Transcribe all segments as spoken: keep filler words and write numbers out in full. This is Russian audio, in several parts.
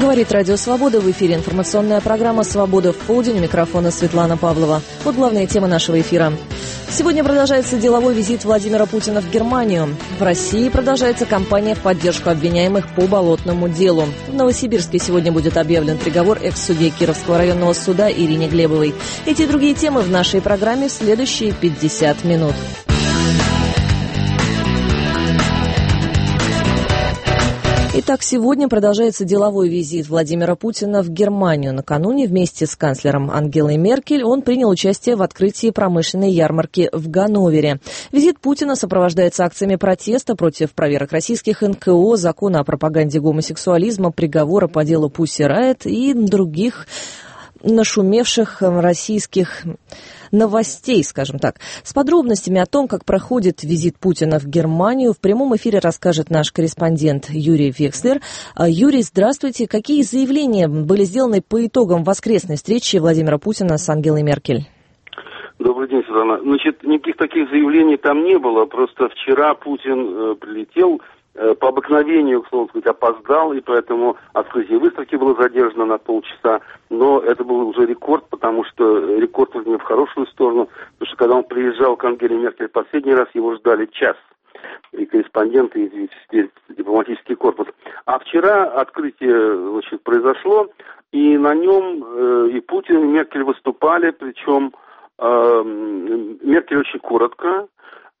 Говорит Радио Свобода. В эфире информационная программа «Свобода в полдень». У микрофона Светлана Павлова. Вот главные темы нашего эфира. Сегодня продолжается деловой визит Владимира Путина в Германию. В России продолжается кампания в поддержку обвиняемых по Болотному делу. В Новосибирске сегодня будет объявлен приговор экс-судье Кировского районного суда Ирине Глебовой. Эти и другие темы в нашей программе в следующие пятьдесят минут. Итак, сегодня продолжается деловой визит Владимира Путина в Германию. Накануне вместе с канцлером Ангелой Меркель он принял участие в открытии промышленной ярмарки в Ганновере. Визит Путина сопровождается акциями протеста против проверок российских эн ка о, закона о пропаганде гомосексуализма, приговора по делу Пусси Райт и других нашумевших российских новостей, скажем так. С подробностями о том, как проходит визит Путина в Германию, в прямом эфире расскажет наш корреспондент Юрий Векслер. Юрий, здравствуйте. Какие заявления были сделаны по итогам воскресной встречи Владимира Путина с Ангелой Меркель? Добрый день, Светлана. Значит, никаких таких заявлений там не было. Просто вчера Путин э, прилетел, э, по обыкновению, к слову сказать, опоздал, и поэтому открытие выставки было задержано на полчаса. Но это был уже рекорд, потому что рекорд не в хорошую сторону, потому что когда он приезжал к Ангеле Меркель последний раз, его ждали час. И корреспонденты, и весь дипломатический корпус. А вчера открытие, значит, произошло, и на нем э, и Путин, и Меркель выступали, причем э, Меркель очень коротко,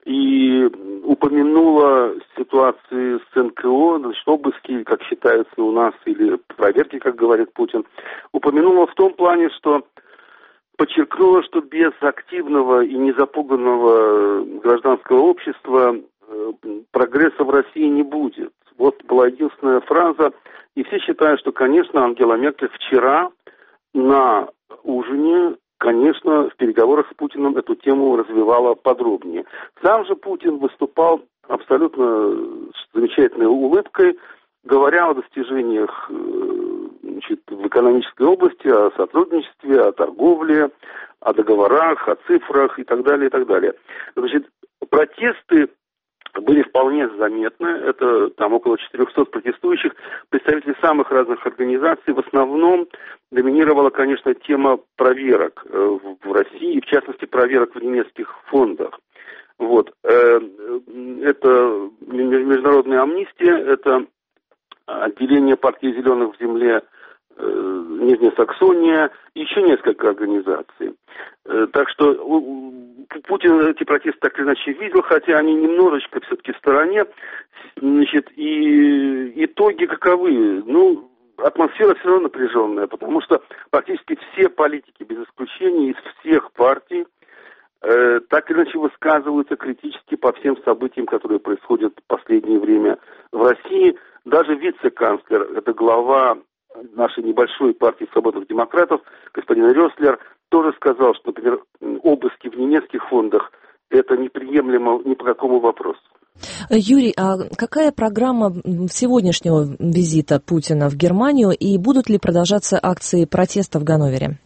и упомянула ситуации с эн ка о, значит, обыски, как считается у нас, или проверки, как говорит Путин, упомянула в том плане, что подчеркнула, что без активного и незапуганного гражданского общества э, прогресса в России не будет. Вот была единственная фраза, и все считают, что, конечно, Ангела Меркель вчера на ужине, конечно, в переговорах с Путиным эту тему развивала подробнее. Сам же Путин выступал абсолютно с замечательной улыбкой, говоря о достижениях, значит, в экономической области, о сотрудничестве, о торговле, о договорах, о цифрах и так далее, и так далее. Значит, протесты были вполне заметны. Это там около четырехсот протестующих, представители самых разных организаций. В основном доминировала, конечно, тема проверок в России, в частности, проверок в немецких фондах. Вот. Это международная амнистия, это отделение партии «Зеленых» в земле, Нижняя Саксония, еще несколько организаций. Так что Путин эти протесты так или иначе видел, хотя они немножечко все-таки в стороне. Значит, и итоги каковы? Ну, атмосфера все равно напряженная, потому что практически все политики, без исключения, из всех партий, э, так или иначе высказываются критически по всем событиям, которые происходят в последнее время в России. Даже вице-канцлер, это глава нашей небольшой партии свободных демократов, господин Рёслер, тоже сказал, что, например, обыски в немецких фондах это неприемлемо ни по какому вопросу. Юрий, а какая программа сегодняшнего визита Путина в Германию и будут ли продолжаться акции протеста в Ганновере?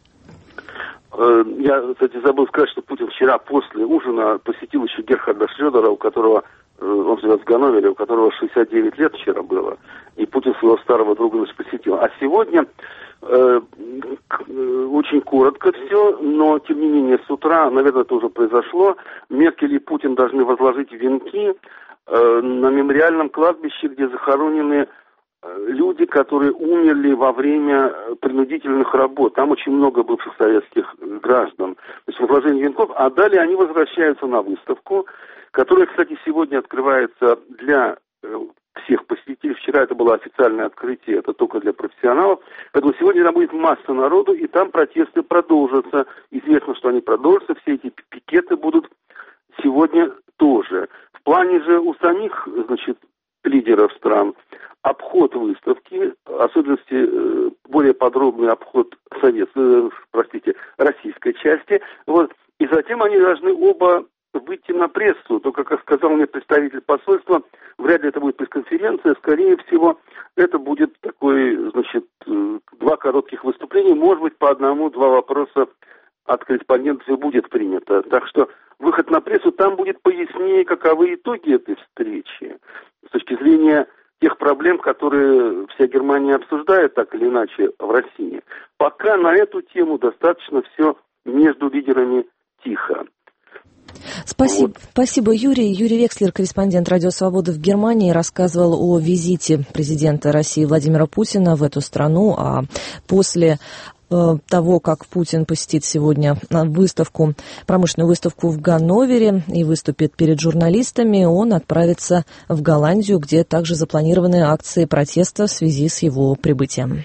Я, кстати, забыл сказать, что Путин вчера после ужина посетил еще Герхарда Шрёдера, у которого, он живет в Ганновере, у которого шестьдесят девять лет вчера было, и Путин своего старого друга посетил. А сегодня э, очень коротко все, но тем не менее с утра, наверное, это уже произошло, Меркель и Путин должны возложить венки э, на мемориальном кладбище, где захоронены люди, которые умерли во время принудительных работ. Там очень много бывших советских граждан. То есть возложение венков, а далее они возвращаются на выставку, которая, кстати, сегодня открывается для всех посетителей. Вчера это было официальное открытие, это только для профессионалов. Поэтому сегодня там будет масса народу, и там протесты продолжатся. Известно, что они продолжатся, все эти пикеты будут сегодня тоже. В плане же у самих, значит, лидеров стран обход выставки, особенности, более подробный обход совет, простите, российской части, вот, и затем они должны оба выйти на прессу. Только, как сказал мне представитель посольства, вряд ли это будет пресс-конференция, скорее всего, это будет такой, значит, два коротких выступления, может быть, по одному-два вопроса от корреспондентов и будет принято. Так что выход на прессу, там будет пояснее, каковы итоги этой встречи с точки зрения тех проблем, которые вся Германия обсуждает так или иначе в России. Пока на эту тему достаточно все между лидерами тихо. Спасибо, вот. Спасибо, Юрий. Юрий Векслер, корреспондент Радио Свобода в Германии, рассказывал о визите президента России Владимира Путина в эту страну, а после того, как Путин посетит сегодня выставку, промышленную выставку в Ганновере и выступит перед журналистами, он отправится в Голландию, где также запланированы акции протеста в связи с его прибытием.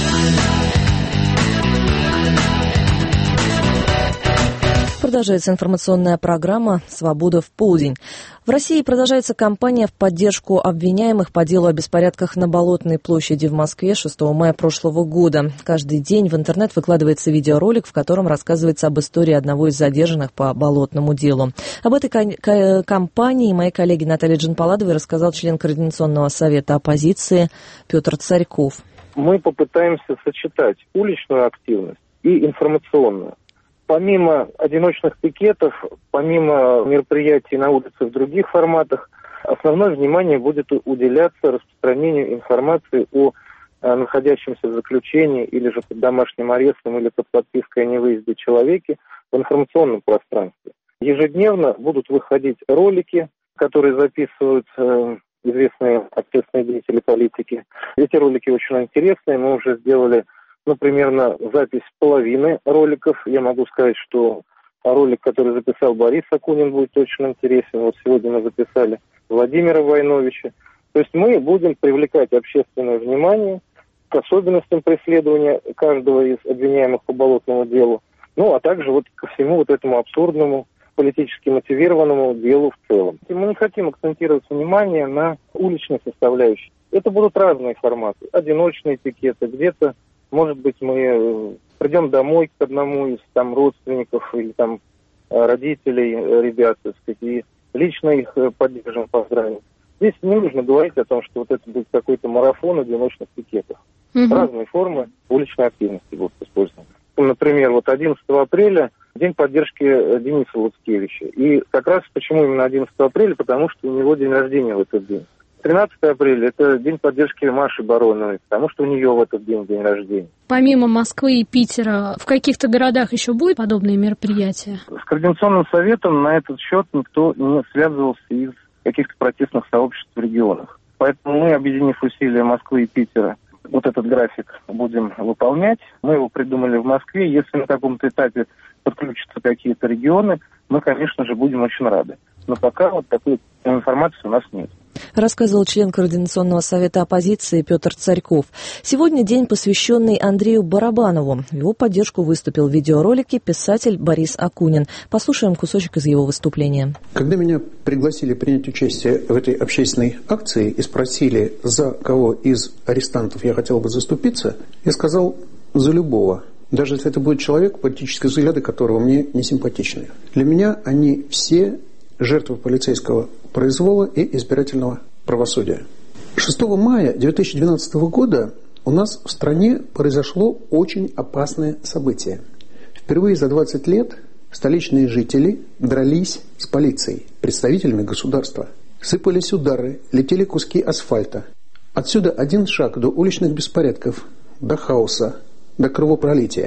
Продолжается информационная программа «Свобода в полдень». В России продолжается кампания в поддержку обвиняемых по делу о беспорядках на Болотной площади в Москве шестого мая прошлого года. Каждый день в интернет выкладывается видеоролик, в котором рассказывается об истории одного из задержанных по Болотному делу. Об этой кампании моей коллеге Наталье Джанпаладовой рассказал член Координационного совета оппозиции Петр Царьков. Мы попытаемся сочетать уличную активность и информационную. Помимо одиночных пикетов, помимо мероприятий на улице в других форматах, основное внимание будет уделяться распространению информации о находящемся в заключении или же под домашним арестом или под подпиской о невыезде человеке в информационном пространстве. Ежедневно будут выходить ролики, которые записывают э, известные общественные деятели политики. Эти ролики очень интересные, мы уже сделали Ну, примерно запись половины роликов. Я могу сказать, что ролик, который записал Борис Акунин, будет очень интересен. Вот сегодня мы записали Владимира Войновича. То есть мы будем привлекать общественное внимание к особенностям преследования каждого из обвиняемых по Болотному делу. Ну, а также вот ко всему вот этому абсурдному, политически мотивированному делу в целом. И мы не хотим акцентировать внимание на уличной составляющей. Это будут разные форматы. Одиночные пикеты, где-то может быть, мы придем домой к одному из там родственников или там родителей ребят, так сказать, и лично их поддержим, поздравим. Здесь не нужно говорить о том, что вот это будет какой-то марафон одиночных пикетов. Угу. Разные формы уличной активности будут использованы. Например, вот одиннадцатого апреля день поддержки Дениса Луцкевича. И как раз почему именно одиннадцатого апреля? Потому что у него день рождения в этот день. тринадцатого апреля – это день поддержки Маши Бароновой, потому что у нее в этот день день рождения. Помимо Москвы и Питера, в каких-то городах еще будут подобные мероприятия? С Координационным советом на этот счет никто не связывался из каких-то протестных сообществ в регионах. Поэтому мы, объединив усилия Москвы и Питера, вот этот график будем выполнять. Мы его придумали в Москве. Если на каком-то этапе подключатся какие-то регионы, мы, конечно же, будем очень рады. Но пока вот такой информации у нас нет. Рассказывал член Координационного совета оппозиции Петр Царьков. Сегодня день, посвященный Андрею Барабанову. В его поддержку выступил в видеоролике писатель Борис Акунин. Послушаем кусочек из его выступления. Когда меня пригласили принять участие в этой общественной акции и спросили, за кого из арестантов я хотел бы заступиться, я сказал, за любого. Даже если это будет человек, политические взгляды которого мне не симпатичны. Для меня они все жертвы полицейского произвола и избирательного правосудия. шестого мая две тысячи двенадцатого года у нас в стране произошло очень опасное событие. Впервые за двадцать лет столичные жители дрались с полицией, представителями государства. Сыпались удары, летели куски асфальта. Отсюда один шаг до уличных беспорядков, до хаоса, до кровопролития.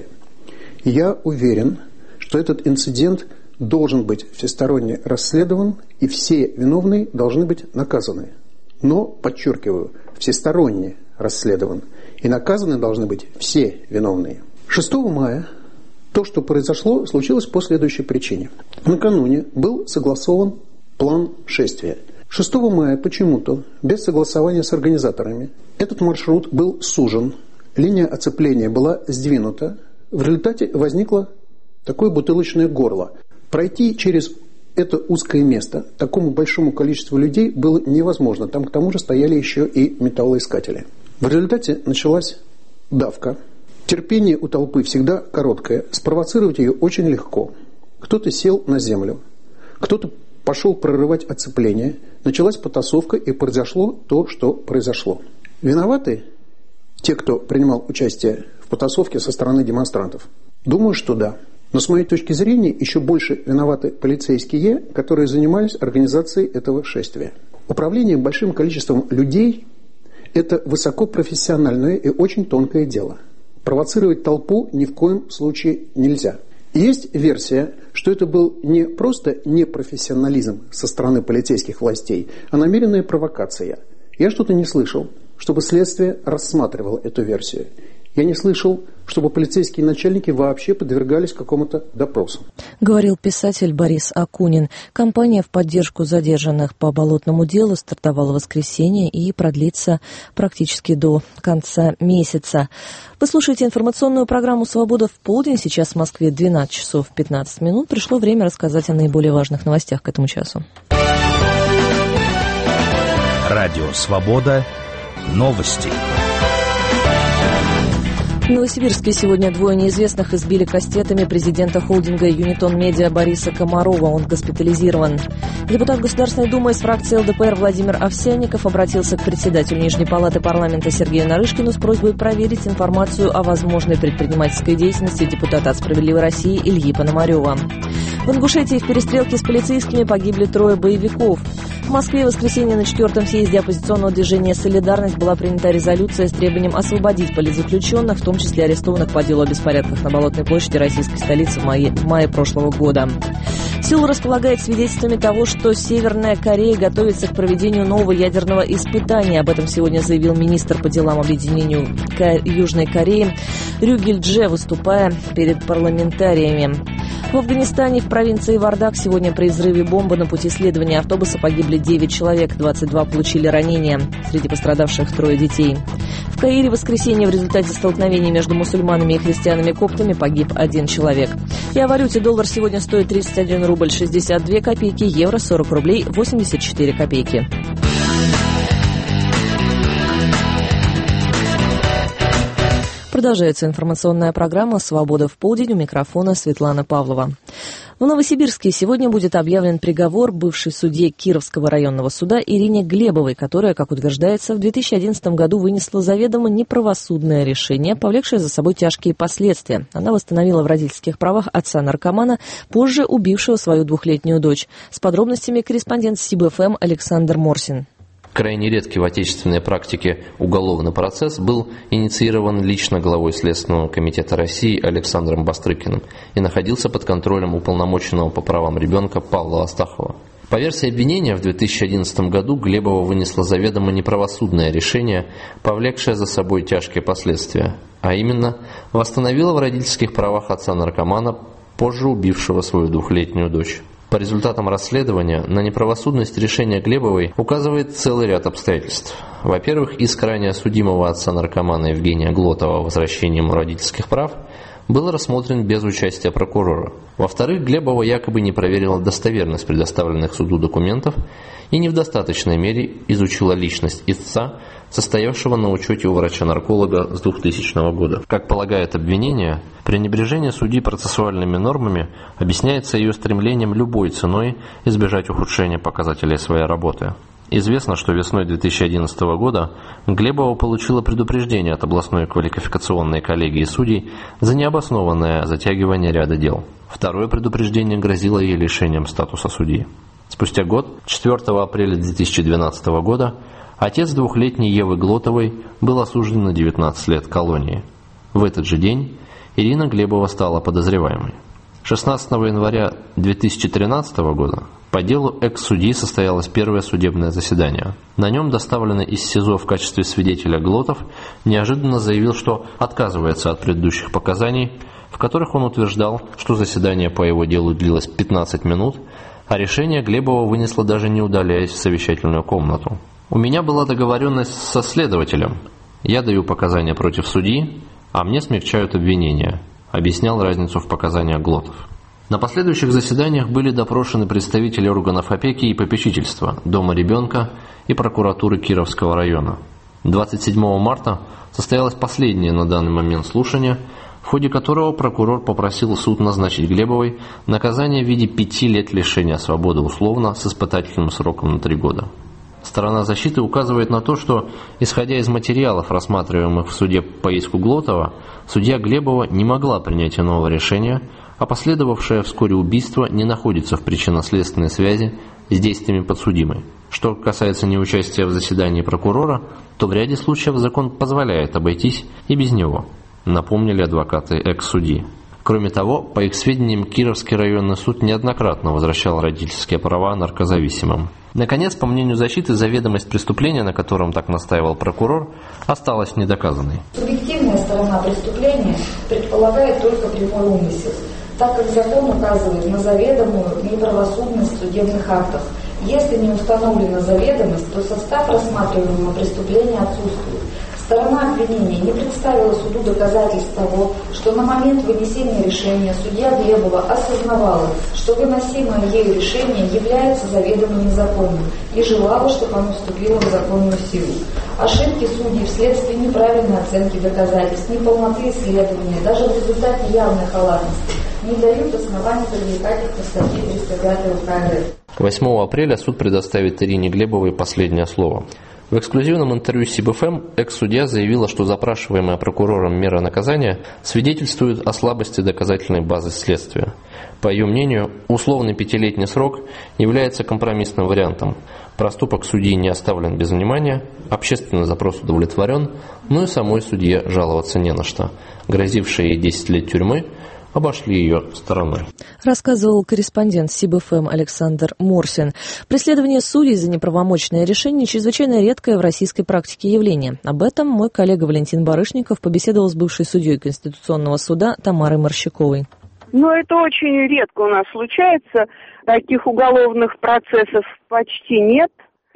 Я уверен, что этот инцидент должен быть всесторонне расследован, и все виновные должны быть наказаны. Но, подчеркиваю, всесторонне расследован, и наказаны должны быть все виновные. шестого мая то, что произошло, случилось по следующей причине. Накануне был согласован план шествия. шестого мая почему-то, без согласования с организаторами, этот маршрут был сужен, линия оцепления была сдвинута, в результате возникло такое бутылочное горло. Пройти через это узкое место такому большому количеству людей было невозможно. Там к тому же стояли еще и металлоискатели. В результате началась давка. Терпение у толпы всегда короткое. Спровоцировать ее очень легко. Кто-то сел на землю, кто-то пошел прорывать оцепление. Началась потасовка, и произошло то, что произошло. Виноваты те, кто принимал участие в потасовке со стороны демонстрантов? Думаю, что да. Но с моей точки зрения еще больше виноваты полицейские, которые занимались организацией этого шествия. Управление большим количеством людей Это высокопрофессиональное и очень тонкое дело. Провоцировать толпу ни в коем случае нельзя. Есть версия, что это был не просто непрофессионализм со стороны полицейских властей, а намеренная провокация. Я что-то не слышал, чтобы следствие рассматривало эту версию. Я не слышал, чтобы полицейские начальники вообще подвергались какому-то допросу. Говорил писатель Борис Акунин. Кампания в поддержку задержанных по болотному делу стартовала в воскресенье и продлится практически до конца месяца. Вы слушаете информационную программу «Свобода в полдень». Сейчас в Москве двенадцать часов пятнадцать минут. Пришло время рассказать о наиболее важных новостях к этому часу. Радио «Свобода». Новости. В Новосибирске сегодня двое неизвестных избили кастетами президента холдинга «Юнитон Медиа» Бориса Комарова. Он госпитализирован. Депутат Государственной Думы из фракции эл дэ пэ эр Владимир Овсянников обратился к председателю Нижней палаты парламента Сергею Нарышкину с просьбой проверить информацию о возможной предпринимательской деятельности депутата от «Справедливой России» Ильи Пономарева. В Ингушетии в перестрелке с полицейскими погибли трое боевиков. В Москве в воскресенье на четвертом съезде оппозиционного движения «Солидарность» была принята резолюция с требованием освободить политзаключенных, в том числе арестованных по делу о беспорядках на Болотной площади российской столицы в мае, в мае прошлого года. Сеул располагает свидетельствами того, что Северная Корея готовится к проведению нового ядерного испытания. Об этом сегодня заявил министр по делам объединению Южной Кореи Рю Гиль-дже, выступая перед парламентариями. В Афганистане, в провинции Вардак, сегодня при взрыве бомбы на пути следования автобуса погибли девять человек, двадцать два получили ранения. Среди пострадавших трое детей. В Каире в воскресенье в результате столкновений между мусульманами и христианами-коптами погиб один человек. И о валюте: доллар сегодня стоит тридцать один рубль шестьдесят две копейки, евро сорок рублей восемьдесят четыре копейки. Продолжается информационная программа «Свобода в полдень». У микрофона Светлана Павлова. В Новосибирске сегодня будет объявлен приговор бывшей судье Кировского районного суда Ирине Глебовой, которая, как утверждается, в две тысячи одиннадцатом году вынесла заведомо неправосудное решение, повлекшее за собой тяжкие последствия. Она восстановила в родительских правах отца-наркомана, позже убившего свою двухлетнюю дочь. С подробностями корреспондент СибЭФМ Александр Морсин. Крайне редкий в отечественной практике уголовный процесс был инициирован лично главой Следственного комитета России Александром Бастрыкиным и находился под контролем уполномоченного по правам ребенка Павла Астахова. По версии обвинения, в две тысячи одиннадцатом году Глебова вынесла заведомо неправосудное решение, повлекшее за собой тяжкие последствия, а именно восстановила в родительских правах отца-наркомана, позже убившего свою двухлетнюю дочь. По результатам расследования на неправосудность решения Глебовой указывает целый ряд обстоятельств. Во-первых, иск ранее судимого отца-наркомана Евгения Глотова о возвращении ему родительских прав был рассмотрен без участия прокурора. Во-вторых, Глебова якобы не проверила достоверность предоставленных суду документов и не в достаточной мере изучила личность истца, состоявшего на учете у врача-нарколога с двухтысячного года. Как полагает обвинение, пренебрежение судьи процессуальными нормами объясняется ее стремлением любой ценой избежать ухудшения показателей своей работы. Известно, что весной две тысячи одиннадцатого года Глебова получила предупреждение от областной квалификационной коллегии судей за необоснованное затягивание ряда дел. Второе предупреждение грозило ей лишением статуса судьи. Спустя год, четвёртого апреля две тысячи двенадцатого года, отец двухлетней Евы Глотовой был осужден на девятнадцать лет колонии. В этот же день Ирина Глебова стала подозреваемой. шестнадцатого января две тысячи тринадцатого года по делу экс-судьи состоялось первое судебное заседание. На нем доставленный из СИЗО в качестве свидетеля Глотов неожиданно заявил, что отказывается от предыдущих показаний, в которых он утверждал, что заседание по его делу длилось пятнадцать минут, а решение Глебова вынесла даже не удаляясь в совещательную комнату. «У меня была договоренность со следователем. Я даю показания против судьи, а мне смягчают обвинения», объяснял разницу в показаниях Глотов. На последующих заседаниях были допрошены представители органов опеки и попечительства, Дома ребенка и прокуратуры Кировского района. двадцать седьмого марта состоялось последнее на данный момент слушание, в ходе которого прокурор попросил суд назначить Глебовой наказание в виде пяти лет лишения свободы условно с испытательным сроком на три года. Сторона защиты указывает на то, что, исходя из материалов, рассматриваемых в суде по иску Глотова, судья Глебова не могла принять иного решения, а последовавшее вскоре убийство не находится в причинно-следственной связи с действиями подсудимой. Что касается неучастия в заседании прокурора, то в ряде случаев закон позволяет обойтись и без него, напомнили адвокаты экс-судьи. Кроме того, по их сведениям, Кировский районный суд неоднократно возвращал родительские права наркозависимым. Наконец, по мнению защиты, заведомость преступления, на котором так настаивал прокурор, осталась недоказанной. Субъективная сторона преступления предполагает только прямой умысел, так как закон указывает на заведомую неправосудность судебных актов. Если не установлена заведомость, то состав рассматриваемого преступления отсутствует. Сторона обвинения не представила суду доказательств того, что на момент вынесения решения судья Глебова осознавала, что выносимое ею решение является заведомо незаконным и желала, чтобы оно вступило в законную силу. Ошибки судей вследствие неправильной оценки доказательств, неполноты исследования, даже в результате явной халатности не дают оснований привлекать их по статье триста пять УК РФ. восьмого апреля суд предоставит Ирине Глебовой последнее слово. В эксклюзивном интервью с СибэФМ экс-судья заявила, что запрашиваемая прокурором мера наказания свидетельствует о слабости доказательной базы следствия. По ее мнению, условный пятилетний срок является компромиссным вариантом. Проступок судьи не оставлен без внимания, общественный запрос удовлетворен, но и самой судье жаловаться не на что. Грозившие ей десять лет тюрьмы обошли ее стороной. Рассказывал корреспондент СибэФМ Александр Морсин. Преследование судей за неправомочное решение чрезвычайно редкое в российской практике явление. Об этом мой коллега Валентин Барышников побеседовал с бывшей судьей Конституционного суда Тамарой Морщаковой. Но это очень редко у нас случается. Таких уголовных процессов почти нет.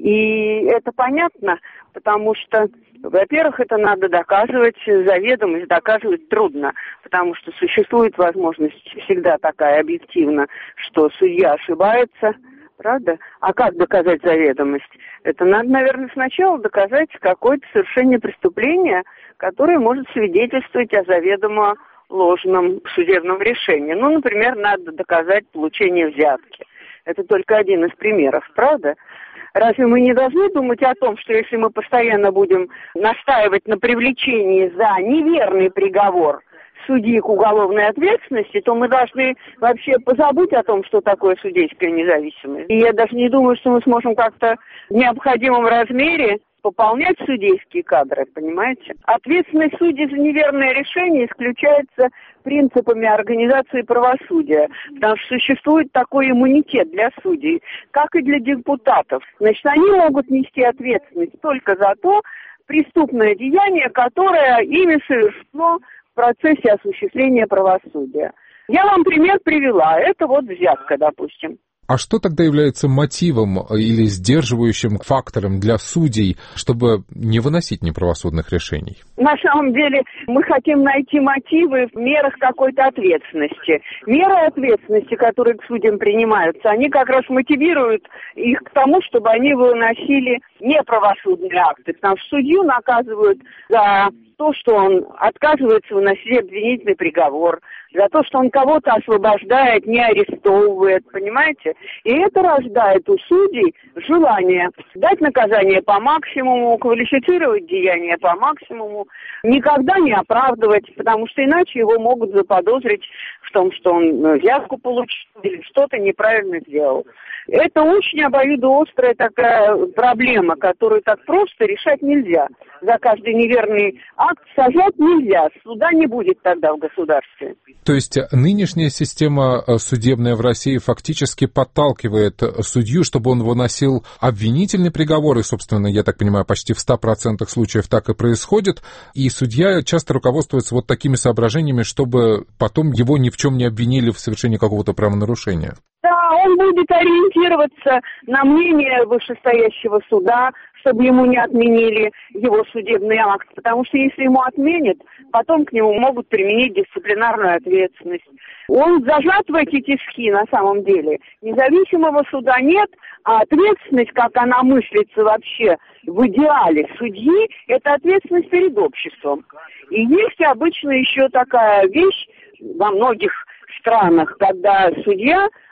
И это понятно, потому что, во-первых, это надо доказывать, заведомость доказывать трудно, потому что существует возможность всегда такая объективно, что судья ошибается, правда? А как доказать заведомость? Это надо, наверное, сначала доказать какое-то совершение преступления, которое может свидетельствовать о заведомо ложном судебном решении. Ну, например, надо доказать получение взятки. Это только один из примеров, правда? Разве мы не должны думать о том, что если мы постоянно будем настаивать на привлечении за неверный приговор судьи к уголовной ответственности, то мы должны вообще позабыть о том, что такое судейская независимость. И я даже не думаю, что мы сможем как-то в необходимом размере пополнять судейские кадры, понимаете? Ответственность судей за неверное решение исключается принципами организации правосудия, потому что существует такой иммунитет для судей, как и для депутатов. Значит, они могут нести ответственность только за то преступное деяние, которое ими совершено в процессе осуществления правосудия. Я вам пример привела. Это вот взятка, допустим. А что тогда является мотивом или сдерживающим фактором для судей, чтобы не выносить неправосудных решений? На самом деле мы хотим найти мотивы в мерах какой-то ответственности. Меры ответственности, которые к судьям принимаются, они как раз мотивируют их к тому, чтобы они выносили неправосудные акты. Потому что судью наказывают за то, что он отказывается выносить обвинительный приговор, за то, что он кого-то освобождает, не арестовывает, понимаете? И это рождает у судей желание дать наказание по максимуму, квалифицировать деяния по максимуму, никогда не оправдывать, потому что иначе его могут заподозрить в том, что он взятку получил или что-то неправильно сделал. Это очень обоюдоострая такая проблема, которую так просто решать нельзя. За каждый неверный акт сажать нельзя, суда не будет тогда в государстве. То есть нынешняя система судебная в России фактически подталкивает судью, чтобы он выносил обвинительный приговор, и, собственно, я так понимаю, почти в ста процентах случаев так и происходит, и судья часто руководствуется вот такими соображениями, чтобы потом его ни в чем не обвинили в совершении какого-то правонарушения. Да, он будет ориентироваться на мнение вышестоящего суда, чтобы ему не отменили его судебный акт, потому что если ему отменят, потом к нему могут применить дисциплинарную ответственность. Он зажат в эти тиски на самом деле. Независимого суда нет, а ответственность, как она мыслится вообще в идеале судьи, это ответственность перед обществом. И есть обычно еще такая вещь во многих странах, когда судья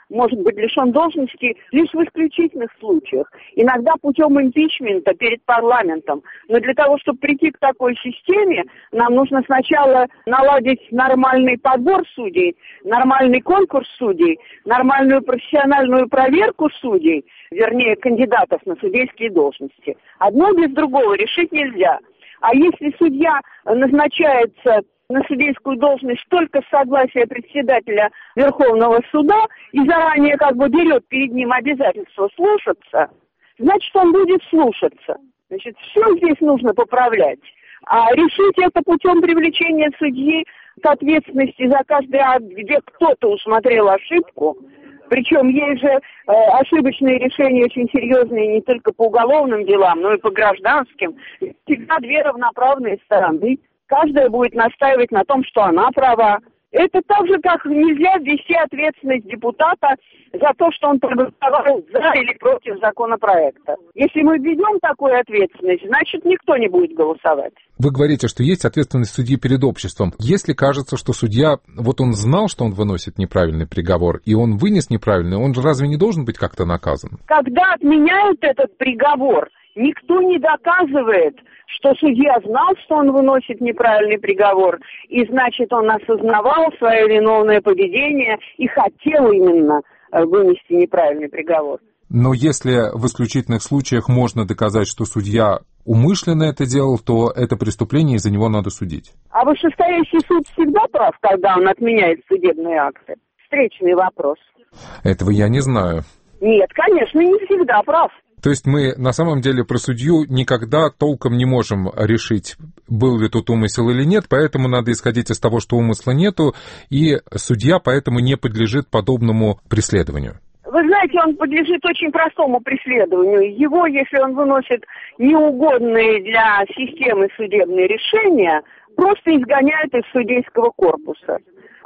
может быть лишен должности лишь в исключительных случаях, иногда путем импичмента перед парламентом. Но для того, чтобы прийти к такой системе, нам нужно сначала наладить нормальный подбор судей, нормальный конкурс судей, нормальную профессиональную проверку судей, вернее, кандидатов на судейские должности. Одно без другого решить нельзя. А если судья назначается на судейскую должность только с согласия председателя Верховного суда и заранее как бы берет перед ним обязательство слушаться, значит, он будет слушаться. Значит, все здесь нужно поправлять. А решить это путем привлечения судьи к ответственности за каждый акт, где кто-то усмотрел ошибку, причем есть же э, ошибочные решения очень серьезные не только по уголовным делам, но и по гражданским. Всегда две равноправные стороны. Каждая будет настаивать на том, что она права. Это так же, как нельзя ввести ответственность депутата за то, что он проголосовал за или против законопроекта. Если мы введем такую ответственность, значит, никто не будет голосовать. Вы говорите, что есть ответственность судьи перед обществом. Если кажется, что судья, вот он знал, что он выносит неправильный приговор, и он вынес неправильный, он же разве не должен быть как-то наказан? Когда отменяют этот приговор, никто не доказывает, что судья знал, что он выносит неправильный приговор, и значит, он осознавал свое виновное поведение и хотел именно вынести неправильный приговор. Но если в исключительных случаях можно доказать, что судья умышленно это делал, то это преступление, и за него надо судить. А вышестоящий суд всегда прав, когда он отменяет судебные акты? Встречный вопрос. Этого я не знаю. Нет, конечно, не всегда прав. То есть мы на самом деле про судью никогда толком не можем решить, был ли тут умысел или нет, поэтому надо исходить из того, что умысла нету, и судья поэтому не подлежит подобному преследованию. Вы знаете, он подлежит очень простому преследованию. Его, если он выносит неугодные для системы судебные решения, просто изгоняют из судейского корпуса.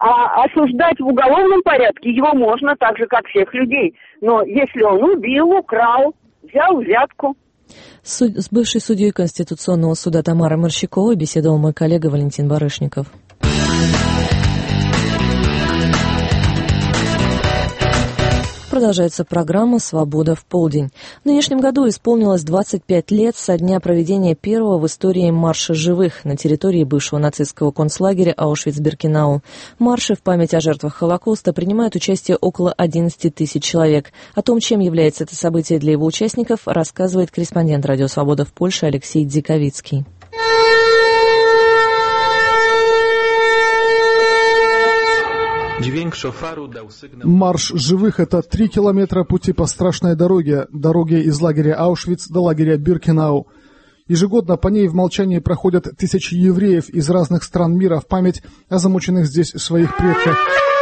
А осуждать в уголовном порядке его можно так же, как всех людей. Но если он убил, украл, взял взятку. Суд... С бывшей судьей Конституционного суда Тамарой Морщиковой беседовал мой коллега Валентин Барышников. Продолжается программа «Свобода в полдень». В нынешнем году исполнилось двадцать пять лет со дня проведения первого в истории марша живых на территории бывшего нацистского концлагеря Аушвиц-Биркенау. В марше в память о жертвах Холокоста принимают участие около одиннадцати тысяч человек. О том, чем является это событие для его участников, рассказывает корреспондент «Радио Свобода» в Польше Алексей Дзиковицкий. Марш живых – это три километра пути по страшной дороге, дороге из лагеря Аушвиц до лагеря Биркенау. Ежегодно по ней в молчании проходят тысячи евреев из разных стран мира в память о замученных здесь своих предках.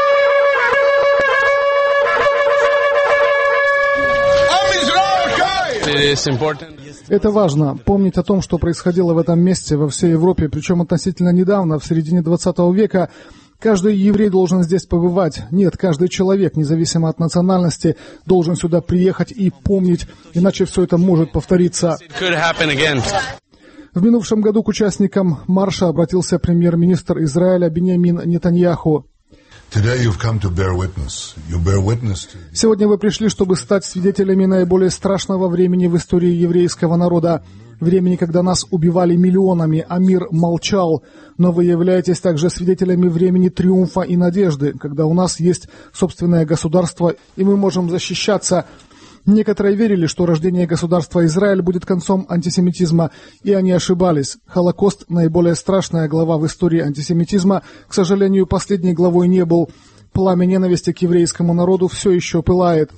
Это важно, помнить о том, что происходило в этом месте во всей Европе, причем относительно недавно, в середине двадцатого века. Каждый еврей должен здесь побывать. Нет, каждый человек, независимо от национальности, должен сюда приехать и помнить, иначе все это может повториться. В минувшем году к участникам марша обратился премьер-министр Израиля Биньямин Нетаньяху. Сегодня вы пришли, чтобы стать свидетелями наиболее страшного времени в истории еврейского народа. Времени, когда нас убивали миллионами, а мир молчал. Но вы являетесь также свидетелями времени триумфа и надежды, когда у нас есть собственное государство, и мы можем защищаться. Некоторые верили, что рождение государства Израиль будет концом антисемитизма, и они ошибались. Холокост, наиболее страшная глава в истории антисемитизма, к сожалению, последней главой не был. Пламя ненависти к еврейскому народу все еще пылает.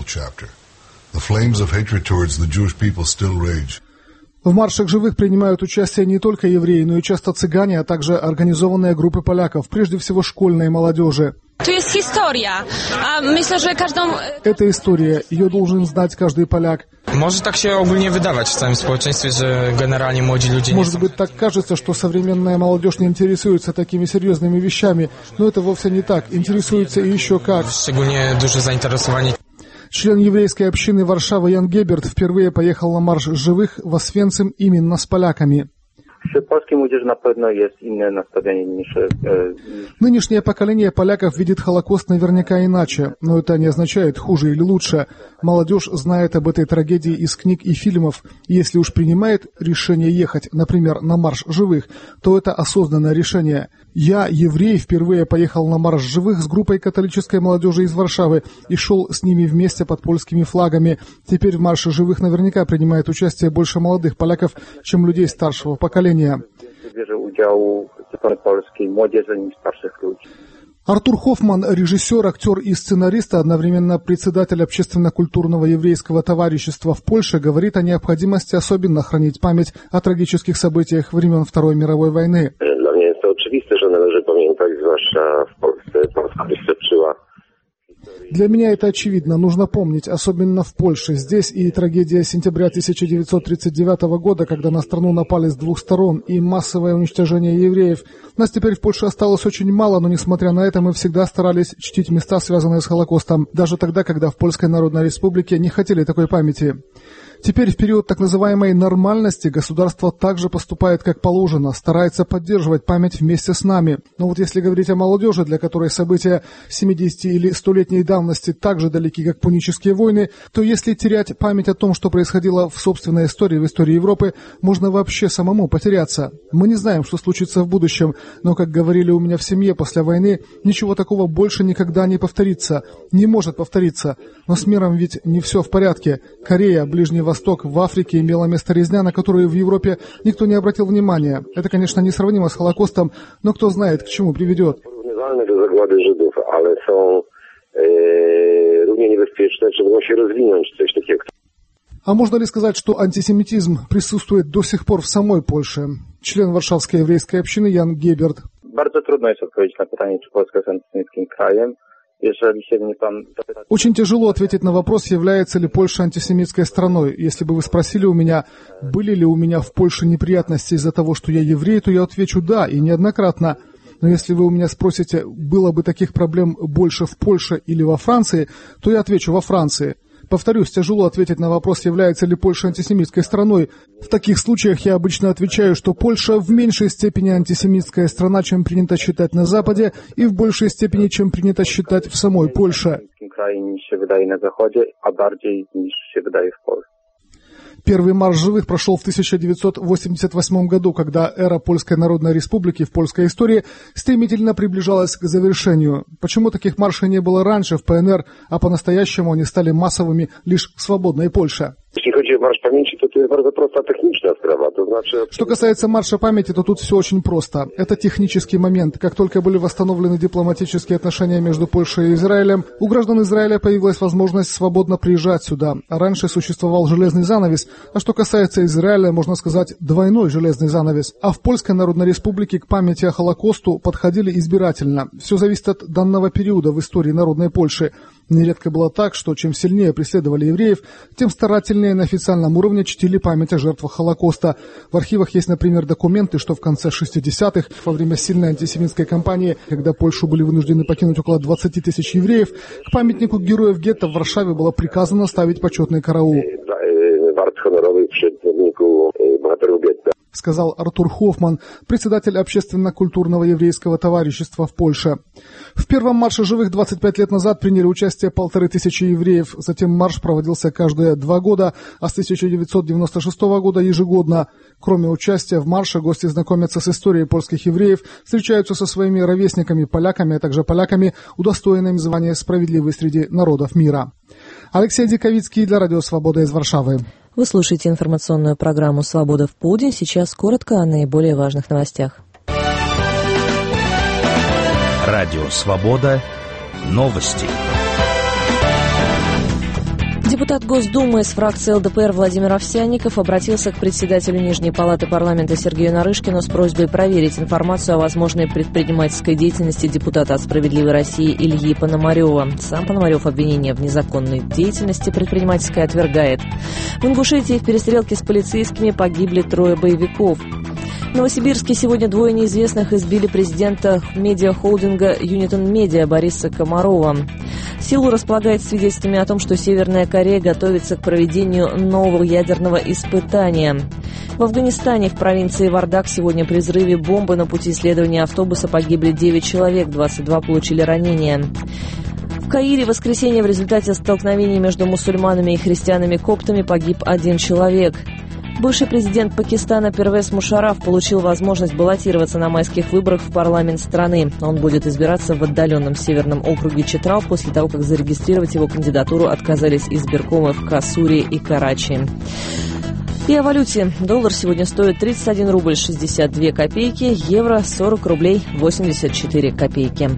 В маршах живых принимают участие не только евреи, но и часто цыгане, а также организованные группы поляков, прежде всего школьной молодежи. Это история. Это история. Ее должен знать каждый поляк. Может так się ogólnie wydawać w całym społeczeństwie, że generalnie młodzi ludzie nie Может быть, так кажется, что современная молодежь не интересуется такими серьезными вещами, но это вовсе не так. Интересуется и еще как. Szczególnie duże zainteresowanie. Член еврейской общины Варшавы Ян Геберт впервые поехал на марш живых в Освенцим именно с поляками. Нынешнее поколение поляков видит Холокост наверняка иначе, но это не означает хуже или лучше. Молодежь знает об этой трагедии из книг и фильмов, и если уж принимает решение ехать, например, на марш живых, то это осознанное решение. Я, еврей, впервые поехал на марш живых с группой католической молодежи из Варшавы и шел с ними вместе под польскими флагами. Теперь в марше живых наверняка принимает участие больше молодых поляков, чем людей старшего поколения. Артур Хоффман, режиссер, актер и сценарист, а одновременно председатель общественно-культурного еврейского товарищества в Польше, говорит о необходимости особенно хранить память о трагических событиях времен Второй мировой войны. Dla mnie jest to oczywiste, że należy pamiętać, zwłaszcza w Polsce. Polska doświadczyła. Для меня это очевидно. Нужно помнить, особенно в Польше. Здесь и трагедия сентября тысяча девятьсот тридцать девятого года, когда на страну напали с двух сторон, и массовое уничтожение евреев. Нас теперь в Польше осталось очень мало, но несмотря на это мы всегда старались чтить места, связанные с Холокостом, даже тогда, когда в Польской Народной Республике не хотели такой памяти. Теперь в период так называемой нормальности государство также поступает как положено, старается поддерживать память вместе с нами. Но вот если говорить о молодежи, для которой события семидесяти- или столетней давности так же далеки, как пунические войны, то если терять память о том, что происходило в собственной истории, в истории Европы, можно вообще самому потеряться. Мы не знаем, что случится в будущем, но, как говорили у меня в семье после войны, ничего такого больше никогда не повторится, не может повториться. Но с миром ведь не все в порядке. Корея, Ближний Восток, в Африке имела место резня, на которую в Европе никто не обратил внимания. Это, конечно, несравнимо с Холокостом, но кто знает, к чему приведет. Porównywalne do zagłady Żydów, ale są e, równie niebezpieczne, czy mogą się rozwinąć coś takiego. А можно ли сказать, что антисемитизм присутствует до сих пор в самой Польше? Член Варшавской еврейской общины Ян Геберт. Bardzo trudno jest odpowiedzieć na pytanie, czy Polska jest antysemickim krajem. Очень тяжело ответить на вопрос, является ли Польша антисемитской страной. Если бы вы спросили у меня, были ли у меня в Польше неприятности из-за того, что я еврей, то я отвечу «да», и неоднократно. Но если вы у меня спросите, было бы таких проблем больше в Польше или во Франции, то я отвечу «во Франции». Повторюсь, тяжело ответить на вопрос, является ли Польша антисемитской страной. В таких случаях я обычно отвечаю, что Польша в меньшей степени антисемитская страна, чем принято считать на Западе, и в большей степени, чем принято считать в самой Польше. Первый марш живых прошел в тысяча девятьсот восемьдесят восьмом году, когда эра Польской Народной Республики в польской истории стремительно приближалась к завершению. Почему таких маршей не было раньше в ПНР, а по-настоящему они стали массовыми лишь в свободной Польше? Jeśli chodzi o Marsz Pamięci, to to jest bardzo prosta techniczna sprawa, to znaczy... Что касается Марша памяти, то тут все очень просто. Это технический момент. Как только были восстановлены дипломатические отношения между Польшей и Израилем, у граждан Израиля появилась возможность свободно приезжать сюда. А раньше существовал железный занавес, а что касается Израиля, можно сказать, двойной железный занавес. А в Польской Народной Республике к памяти о Холокосту подходили избирательно. Все зависит от данного периода в истории народной Польши. Нередко было так, что чем сильнее преследовали евреев, тем старательнее на официальном уровне чтили память о жертвах Холокоста. В архивах есть, например, документы, что в конце шестидесятых, во время сильной антисемитской кампании, когда Польшу были вынуждены покинуть около двадцати тысяч евреев, к памятнику героев гетто в Варшаве было приказано ставить почетный караул. Сказал Артур Хоффман, председатель общественно-культурного еврейского товарищества в Польше. В первом марше живых двадцать пять лет назад приняли участие полторы тысячи евреев. Затем марш проводился каждые два года, а с тысяча девятьсот девяносто шестого года ежегодно. Кроме участия в марше, гости знакомятся с историей польских евреев, встречаются со своими ровесниками, поляками, а также поляками, удостоенными звания «Справедливый среди народов мира». Алексей Диковицкий для Радио Свобода из Варшавы. Вы слушаете информационную программу «Свобода в полдень». Сейчас коротко о наиболее важных новостях. Радио «Свобода». Новости. Депутат Госдумы из фракции эл дэ пэ эр Владимир Овсянников обратился к председателю Нижней палаты парламента Сергею Нарышкину с просьбой проверить информацию о возможной предпринимательской деятельности депутата от «Справедливой России» Ильи Пономарева. Сам Пономарев обвинение в незаконной деятельности предпринимательской отвергает. В Ингушетии в перестрелке с полицейскими погибли трое боевиков. В Новосибирске сегодня двое неизвестных избили президента медиахолдинга Юнитон Медиа Бориса Комарова. Сеул располагает свидетельствами о том, что Северная Корея готовится к проведению нового ядерного испытания. В Афганистане, в провинции Вардак, сегодня при взрыве бомбы на пути следования автобуса погибли девять человек, двадцать два получили ранения. В Каире в воскресенье в результате столкновений между мусульманами и христианами-коптами погиб один человек. Бывший президент Пакистана Первез Мушарраф получил возможность баллотироваться на майских выборах в парламент страны. Он будет избираться в отдаленном северном округе Читрал после того, как зарегистрировать его кандидатуру отказались избиркомы в Касуре и Карачи. И о валюте. Доллар сегодня стоит тридцать один рубль шестьдесят две копейки, евро сорок рублей восемьдесят четыре копейки.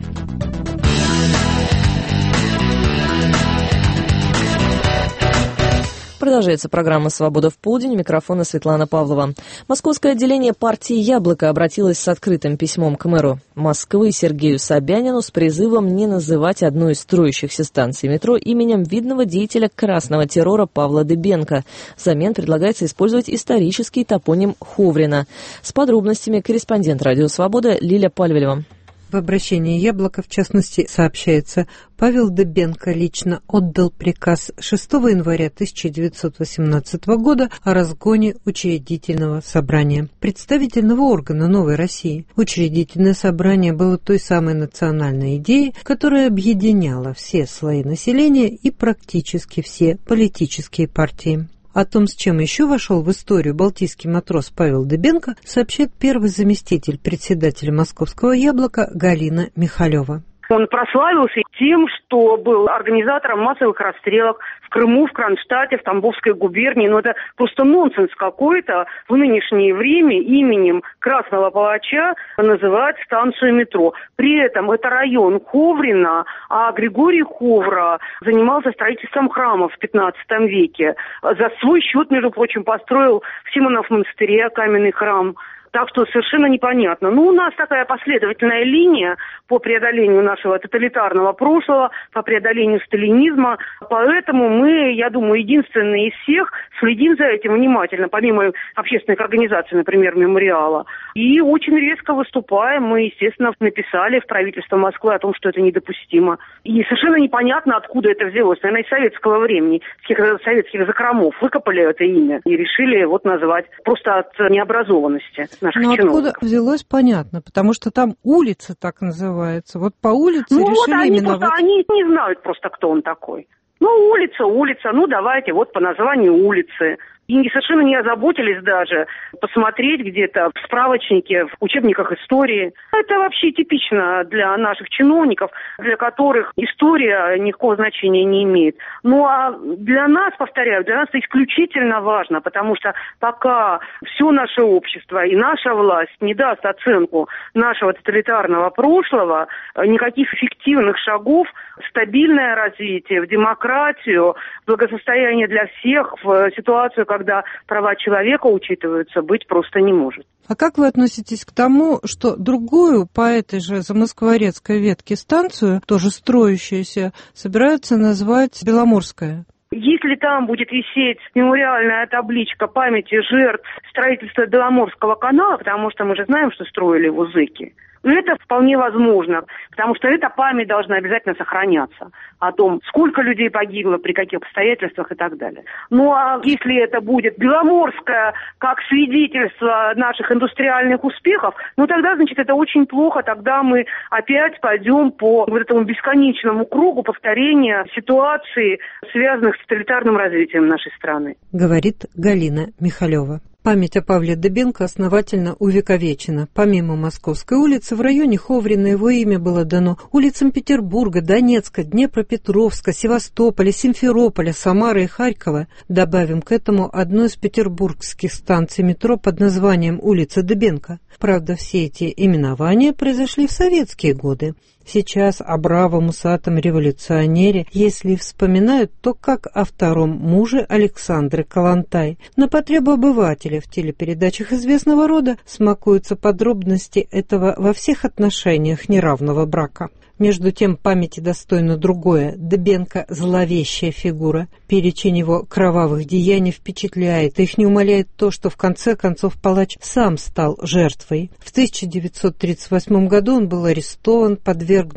Продолжается программа «Свобода в полдень». У микрофона Светлана Павлова. Московское отделение партии «Яблоко» обратилось с открытым письмом к мэру Москвы Сергею Собянину с призывом не называть одну из строящихся станций метро именем видного деятеля красного террора Павла Дыбенко. Взамен предлагается использовать исторический топоним Ховрина. С подробностями корреспондент «Радио Свобода» Лиля Пальвелева. В обращении «Яблоко», в частности, сообщается, Павел Дыбенко лично отдал приказ шестого января тысяча девятьсот восемнадцатого года о разгоне учредительного собрания, представительного органа Новой России. Учредительное собрание было той самой национальной идеей, которая объединяла все слои населения и практически все политические партии. О том, с чем еще вошел в историю балтийский матрос Павел Дыбенко, сообщает первый заместитель председателя московского «Яблока» Галина Михалева. Он прославился тем, что был организатором массовых расстрелов в Крыму, в Кронштадте, в Тамбовской губернии. Но это просто нонсенс какой-то в нынешнее время именем Красного Палача называть станцию метро. При этом это район Ховрина, а Григорий Ховра занимался строительством храмов в пятнадцатом веке. За свой счет, между прочим, построил в Симонов монастыре каменный храм. Так что совершенно непонятно. Ну, у нас такая последовательная линия по преодолению нашего тоталитарного прошлого, по преодолению сталинизма. Поэтому мы, я думаю, единственные из всех следим за этим внимательно, помимо общественных организаций, например, «Мемориала». И очень резко выступаем. Мы, естественно, написали в правительство Москвы о том, что это недопустимо. И совершенно непонятно, откуда это взялось. Наверное, из советского времени, из советских закромов выкопали это имя и решили вот назвать просто от необразованности. Но откуда взялось, понятно, потому что там улица так называется. Вот по улице ну, решили вот они именовать... Просто, они не знают просто, кто он такой. Ну, улица, улица, ну, давайте вот по названию улицы. И совершенно не озаботились даже посмотреть где-то в справочнике, в учебниках истории. Это вообще типично для наших чиновников, для которых история никакого значения не имеет. Ну а для нас, повторяю, для нас это исключительно важно, потому что пока все наше общество и наша власть не даст оценку нашего тоталитарного прошлого, никаких эффективных шагов, стабильное развитие в демократию, благосостояние для всех, в ситуацию, когда права человека учитываются, быть просто не может. А как вы относитесь к тому, что другую по этой же Замоскворецкой ветке станцию, тоже строящуюся, собираются назвать Беломорская? Если там будет висеть мемориальная табличка памяти жертв строительства Беломорского канала, потому что мы же знаем, что строили его зэки, это вполне возможно, потому что эта память должна обязательно сохраняться о том, сколько людей погибло, при каких обстоятельствах и так далее. Ну а если это будет Беломорская как свидетельство наших индустриальных успехов, ну тогда, значит, это очень плохо, тогда мы опять пойдем по вот этому бесконечному кругу повторения ситуации, связанных с тоталитарным развитием нашей страны. Говорит Галина Михалева. Память о Павле Дыбенко основательно увековечена. Помимо Московской улицы, в районе Ховрина его имя было дано улицам Петербурга, Донецка, Днепропетровска, Севастополя, Симферополя, Самары и Харькова. Добавим к этому одну из петербургских станций метро под названием улица Дыбенко. Правда, все эти именования произошли в советские годы. Сейчас о бравом усатом революционере, если вспоминают, то как о втором муже Александры Калантай. На потребу обывателя в телепередачах известного рода смакуются подробности этого во всех отношениях неравного брака. Между тем памяти достойно другое. Дыбенко – зловещая фигура. Перечень его кровавых деяний впечатляет. Их не умаляет то, что в конце концов палач сам стал жертвой. В тысяча девятьсот тридцать восьмом году он был арестован, подвергнут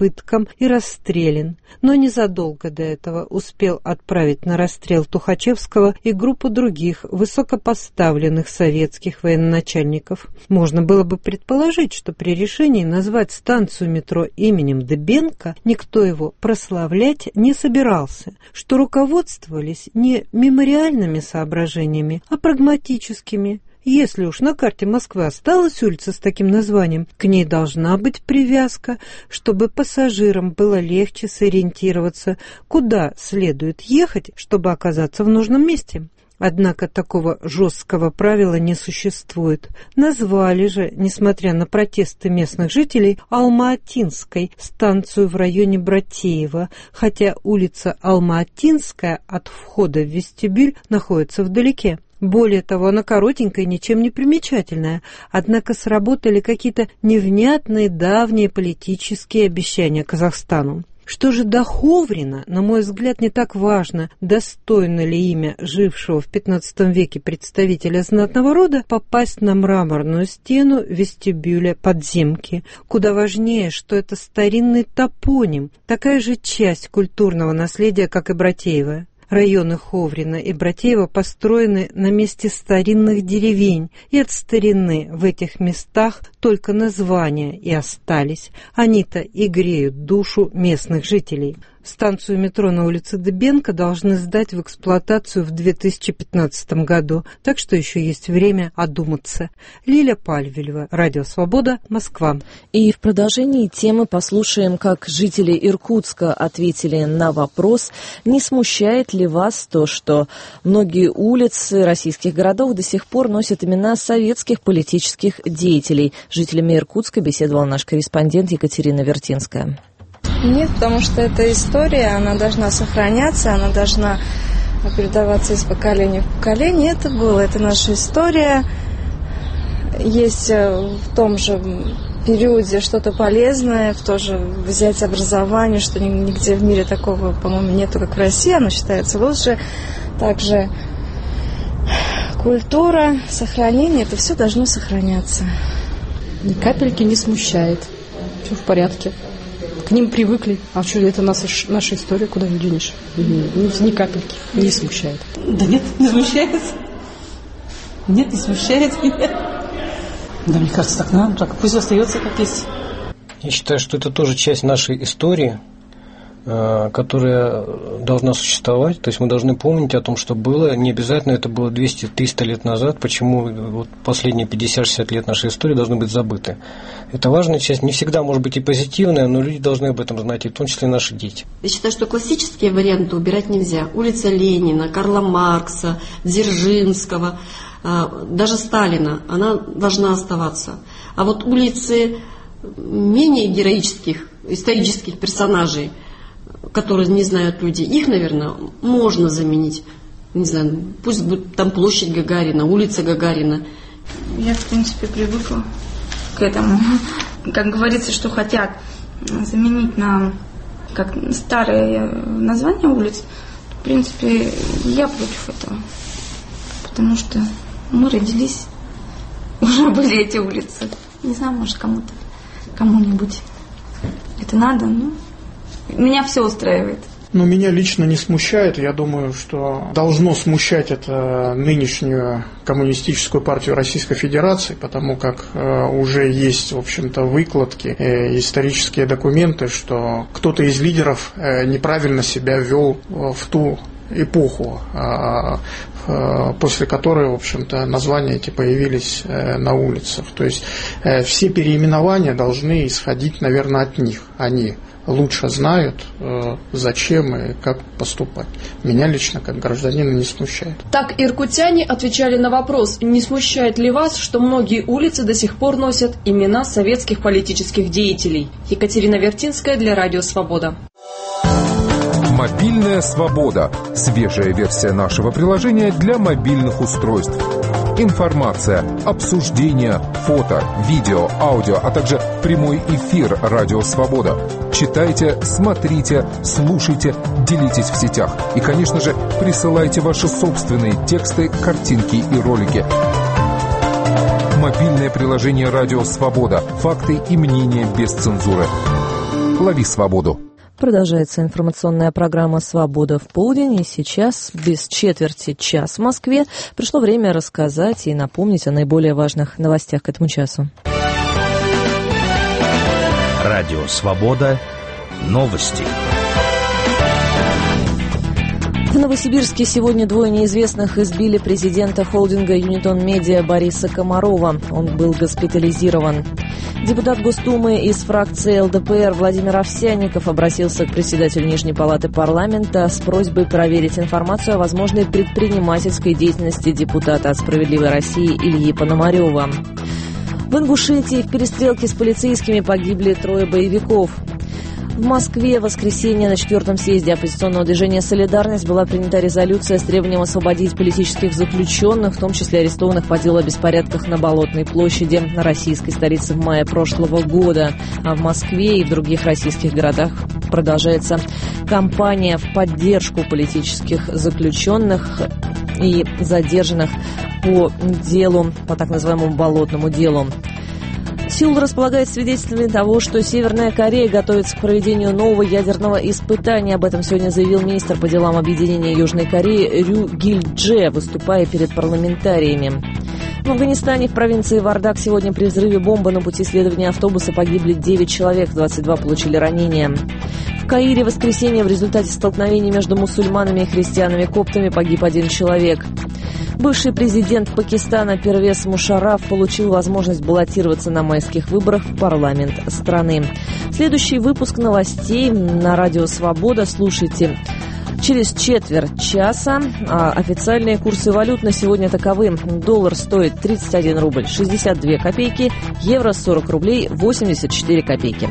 пыткам и расстрелян, но незадолго до этого успел отправить на расстрел Тухачевского и группу других высокопоставленных советских военачальников. Можно было бы предположить, что при решении назвать станцию метро именем Дыбенко никто его прославлять не собирался, что руководствовались не мемориальными соображениями, а прагматическими. Если уж на карте Москвы осталась улица с таким названием, к ней должна быть привязка, чтобы пассажирам было легче сориентироваться, куда следует ехать, чтобы оказаться в нужном месте. Однако такого жесткого правила не существует. Назвали же, несмотря на протесты местных жителей, Алма-Атинской станцию в районе Братеева, хотя улица Алма-Атинская от входа в вестибюль находится вдалеке. Более того, она коротенькая и ничем не примечательная, однако сработали какие-то невнятные давние политические обещания Казахстану. Что же до Ховрина, на мой взгляд, не так важно, достойно ли имя жившего в пятнадцатом веке представителя знатного рода попасть на мраморную стену вестибюля подземки. Куда важнее, что это старинный топоним, такая же часть культурного наследия, как и Братеево. Районы Ховрина и Братеева построены на месте старинных деревень, и от старины в этих местах только названия и остались. Они-то и греют душу местных жителей. Станцию метро на улице Дыбенко должны сдать в эксплуатацию в две тысячи пятнадцатом году, так что еще есть время одуматься. Лиля Пальвелева, Радио Свобода, Москва. И в продолжении темы послушаем, как жители Иркутска ответили на вопрос, не смущает ли вас то, что многие улицы российских городов до сих пор носят имена советских политических деятелей. С жителями Иркутска беседовала наш корреспондент Екатерина Вертинская. Нет, потому что эта история, она должна сохраняться, она должна передаваться из поколения в поколение. Это было, это наша история. Есть в том же периоде что-то полезное, в то же взять образование, что нигде в мире такого, по-моему, нету, как в России, оно считается лучше. Также культура, сохранение, это все должно сохраняться. Ни капельки не смущает. Все в порядке. К ним привыкли. А что, это наша, наша история, куда ее денешь? Ни, ни капельки. Не смущает. Да нет, не смущает. Нет, не смущает меня. Да, мне кажется, так надо. Так пусть остается как есть. Я считаю, что это тоже часть нашей истории, которая должна существовать. То есть мы должны помнить о том, что было. Не обязательно это было двести-триста лет назад. Почему вот последние пятьдесят-шестьдесят лет нашей истории должны быть забыты. Это важная часть. Не всегда может быть и позитивная, но люди должны об этом знать, и в том числе наши дети. Я считаю, что классические варианты убирать нельзя. Улица Ленина, Карла Маркса, Дзержинского, даже Сталина, она должна оставаться. А вот улицы менее героических, исторических персонажей, которые не знают люди, их, наверное, можно заменить. Не знаю, пусть будет там площадь Гагарина, улица Гагарина. Я, в принципе, привыкла к этому. Как говорится, что хотят заменить на как старые названия улиц, в принципе, я против этого. Потому что мы родились, уже были эти улицы. Не знаю, может, кому-то, кому-нибудь это надо, но меня все устраивает. Но меня лично не смущает. Я думаю, что должно смущать это нынешнюю коммунистическую партию Российской Федерации, потому как э, уже есть, в общем-то, выкладки, э, исторические документы, что кто-то из лидеров э, неправильно себя вел в ту эпоху, э, э, после которой, в общем-то, названия эти появились э, на улицах. То есть э, все переименования должны исходить, наверное, от них. Они лучше знают, зачем и как поступать. Меня лично, как гражданина, не смущает. Так иркутяне отвечали на вопрос, не смущает ли вас, что многие улицы до сих пор носят имена советских политических деятелей. Екатерина Вертинская для Радио Свобода. Мобильная свобода. Свежая версия нашего приложения для мобильных устройств. Информация, обсуждения, фото, видео, аудио, а также прямой эфир «Радио Свобода». Читайте, смотрите, слушайте, делитесь в сетях. И, конечно же, присылайте ваши собственные тексты, картинки и ролики. Мобильное приложение «Радио Свобода». Факты и мнения без цензуры. Лови свободу. Продолжается информационная программа «Свобода в полдень». И сейчас, без четверти час в Москве, пришло время рассказать и напомнить о наиболее важных новостях к этому часу. Радио «Свобода». Новости. В Новосибирске сегодня двое неизвестных избили президента холдинга «Юнитон Медиа» Бориса Комарова. Он был госпитализирован. Депутат Госдумы из фракции эл дэ пэ эр Владимир Овсянников обратился к председателю Нижней палаты парламента с просьбой проверить информацию о возможной предпринимательской деятельности депутата от «Справедливой России» Ильи Пономарева. В Ингушетии в перестрелке с полицейскими погибли трое боевиков. В Москве в воскресенье на четвертом съезде оппозиционного движения «Солидарность» была принята резолюция с требованием освободить политических заключенных, в том числе арестованных по делу о беспорядках на Болотной площади на российской столице в мае прошлого года. А в Москве и в других российских городах продолжается кампания в поддержку политических заключенных и задержанных по делу, по так называемому болотному делу. Сеул располагает свидетельствами того, что Северная Корея готовится к проведению нового ядерного испытания. Об этом сегодня заявил министр по делам объединения Южной Кореи Рю Гиль-дже, выступая перед парламентариями. В Афганистане в провинции Вардак сегодня при взрыве бомбы на пути следования автобуса погибли девять человек, двадцать два получили ранения. В Каире в воскресенье в результате столкновений между мусульманами и христианами-коптами погиб один человек. Бывший президент Пакистана Первез Мушарраф получил возможность баллотироваться на майских выборах в парламент страны. Следующий выпуск новостей на радио «Свобода» слушайте через четверть часа. А официальные курсы валют на сегодня таковы. Доллар стоит тридцать один рубль шестьдесят две копейки, евро сорок рублей восемьдесят четыре копейки.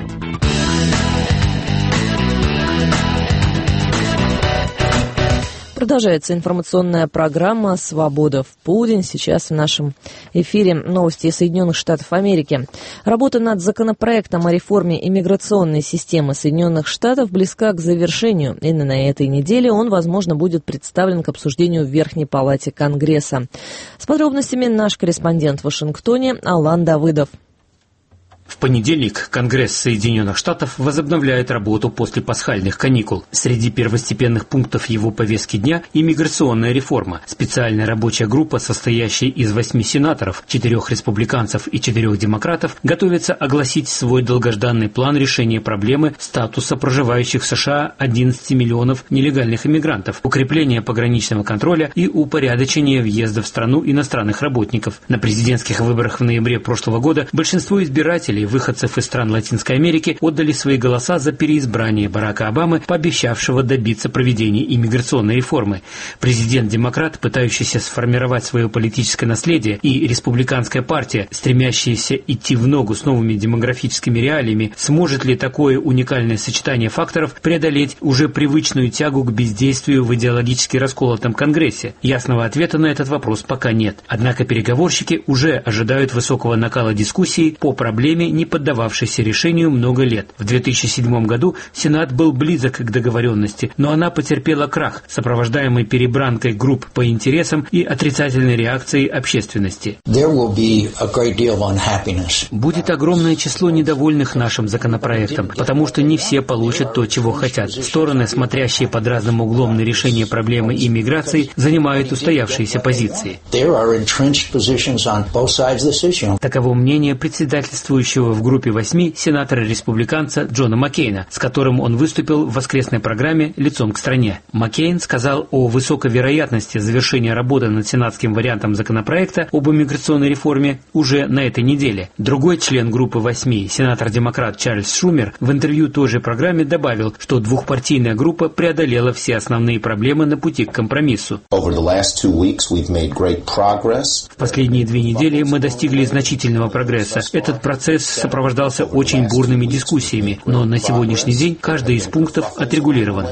Продолжается информационная программа «Свобода в полдень». Сейчас в нашем эфире новости из Соединенных Штатов Америки. Работа над законопроектом о реформе иммиграционной системы Соединенных Штатов близка к завершению. И на этой неделе он, возможно, будет представлен к обсуждению в Верхней Палате Конгресса. С подробностями наш корреспондент в Вашингтоне Алан Давыдов. В понедельник Конгресс Соединенных Штатов возобновляет работу после пасхальных каникул. Среди первостепенных пунктов его повестки дня – иммиграционная реформа. Специальная рабочая группа, состоящая из восьми сенаторов, четырех республиканцев и четырех демократов, готовится огласить свой долгожданный план решения проблемы статуса проживающих в США одиннадцати миллионов нелегальных иммигрантов, укрепления пограничного контроля и упорядочения въезда в страну иностранных работников. На президентских выборах в ноябре прошлого года большинство избирателей выходцев из стран Латинской Америки отдали свои голоса за переизбрание Барака Обамы, пообещавшего добиться проведения иммиграционной реформы. Президент-демократ, пытающийся сформировать свое политическое наследие, и республиканская партия, стремящаяся идти в ногу с новыми демографическими реалиями, сможет ли такое уникальное сочетание факторов преодолеть уже привычную тягу к бездействию в идеологически расколотом Конгрессе? Ясного ответа на этот вопрос пока нет. Однако переговорщики уже ожидают высокого накала дискуссий по проблеме, не поддававшейся решению много лет. В две тысячи седьмом году Сенат был близок к договоренности, но она потерпела крах, сопровождаемый перебранкой групп по интересам и отрицательной реакцией общественности. Будет огромное число недовольных нашим законопроектом, потому что не все получат то, чего хотят. Стороны, смотрящие под разным углом на решение проблемы иммиграции, занимают устоявшиеся позиции. Таково мнение председательствующего в группе восьми сенатора-республиканца Джона Маккейна, с которым он выступил в воскресной программе «Лицом к стране». Маккейн сказал о высокой вероятности завершения работы над сенатским вариантом законопроекта об иммиграционной реформе уже на этой неделе. Другой член группы восьми, сенатор-демократ Чарльз Шумер, в интервью той же программе добавил, что двухпартийная группа преодолела все основные проблемы на пути к компромиссу. В последние две недели мы достигли значительного прогресса. Этот процесс сопровождался очень бурными дискуссиями, но на сегодняшний день каждый из пунктов отрегулирован.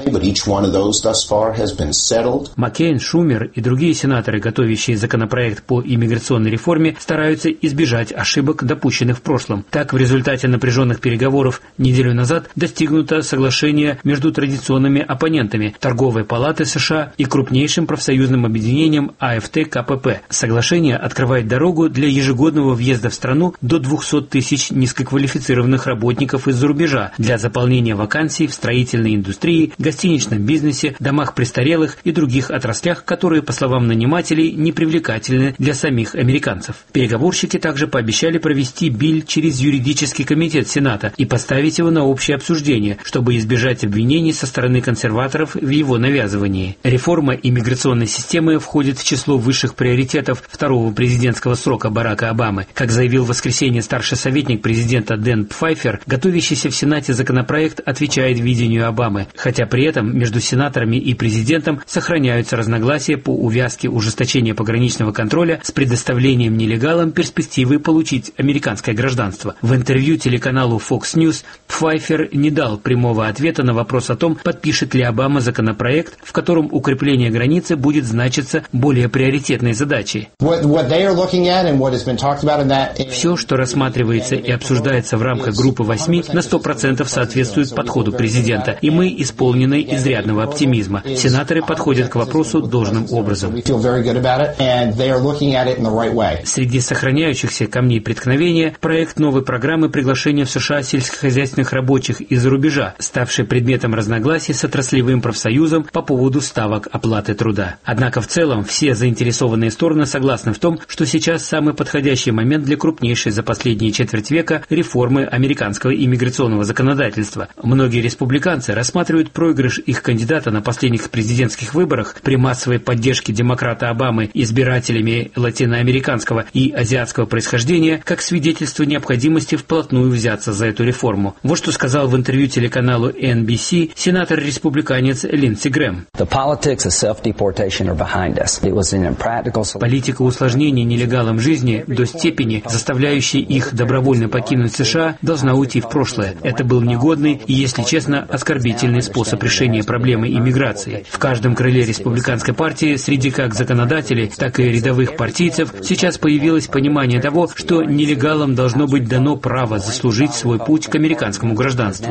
Маккейн, Шумер и другие сенаторы, готовящие законопроект по иммиграционной реформе, стараются избежать ошибок, допущенных в прошлом. Так, в результате напряженных переговоров неделю назад достигнуто соглашение между традиционными оппонентами Торговой палаты США и крупнейшим профсоюзным объединением а эф тэ ка пэ пэ. Соглашение открывает дорогу для ежегодного въезда в страну до двухсот тысяч привлечь низкоквалифицированных работников из-за рубежа для заполнения вакансий в строительной индустрии, гостиничном бизнесе, домах престарелых и других отраслях, которые, по словам нанимателей, не привлекательны для самих американцев. Переговорщики также пообещали провести биль через юридический комитет Сената и поставить его на общее обсуждение, чтобы избежать обвинений со стороны консерваторов в его навязывании. Реформа иммиграционной системы входит в число высших приоритетов второго президентского срока Барака Обамы. Как заявил в воскресенье старший советник президента Дэн Пфайфер, готовящийся в Сенате законопроект отвечает видению Обамы, хотя при этом между сенаторами и президентом сохраняются разногласия по увязке ужесточения пограничного контроля с предоставлением нелегалам перспективы получить американское гражданство. В интервью телеканалу Fox News Пфайфер не дал прямого ответа на вопрос о том, подпишет ли Обама законопроект, в котором укрепление границы будет значиться более приоритетной задачей. Все, что рассматривается и обсуждается в рамках группы восьми, на сто процентов соответствует подходу президента, и мы исполнены изрядного оптимизма. Сенаторы подходят к вопросу должным образом. Среди сохраняющихся камней преткновения проект новой программы приглашения в США сельскохозяйственных рабочих из-за рубежа, ставший предметом разногласий с отраслевым профсоюзом по поводу ставок оплаты труда. Однако в целом все заинтересованные стороны согласны в том, что сейчас самый подходящий момент для крупнейшей за последние четверть века реформы американского иммиграционного законодательства. Многие республиканцы рассматривают проигрыш их кандидата на последних президентских выборах при массовой поддержке демократа Обамы избирателями латиноамериканского и азиатского происхождения как свидетельство необходимости вплотную взяться за эту реформу. Вот что сказал в интервью телеканалу эн би си сенатор-республиканец Линдси Грэм. Политика усложнения нелегалам жизни до степени, заставляющей их добровольно покинуть США, должна уйти в прошлое. Это был негодный и, если честно, оскорбительный способ решения проблемы иммиграции. В каждом крыле республиканской партии, среди как законодателей, так и рядовых партийцев, сейчас появилось понимание того, что нелегалам должно быть дано право заслужить свой путь к американскому гражданству.